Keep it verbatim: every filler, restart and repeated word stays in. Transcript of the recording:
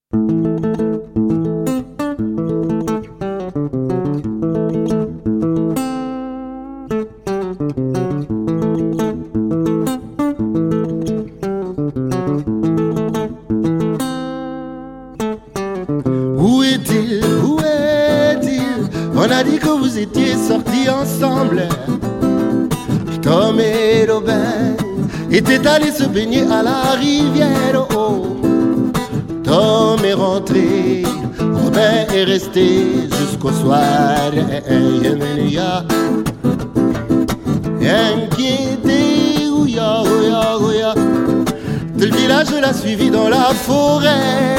Où est-il? Où est-il? On a dit que vous étiez sortis ensemble. Tom et Robin étaient allés se baigner à la rivière. Oh, Tom est rentré, Robin est resté jusqu'au soir. Inquiété, ouya, ouya, ouya, tout le village l'a suivi dans la forêt.